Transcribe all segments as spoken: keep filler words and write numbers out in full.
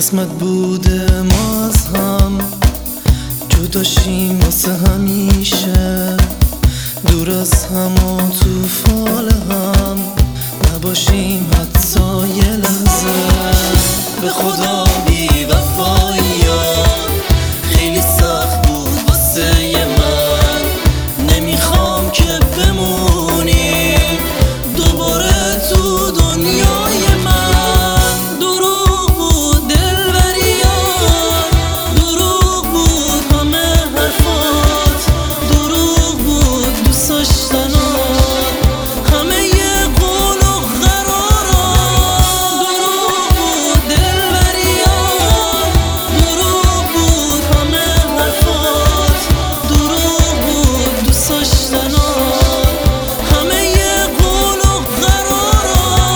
قسمت بوده ما از هم جداشیم واسه همیشه، دور از هم و تو فال هم نباشیم حتی یه لحظه. به خدا بی وفایی ها خیلی سخت بود واسه من، نمیخوام که بمونی دوباره تو دنیای من. دروغ بود دلبریات، دروغ بود همه حرفات، دروغ بود دوست داشتنات، همه یه قول و قرارات. دروغ بود دلبریات، دروغ بود همه حرفات، دروغ بود دوست داشتنات، همه یه قول و قرارات.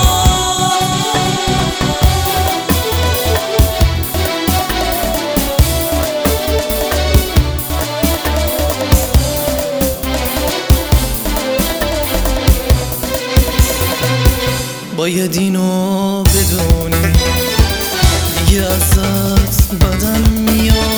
باید اینو بدونی دیگه ازت بدم میاد،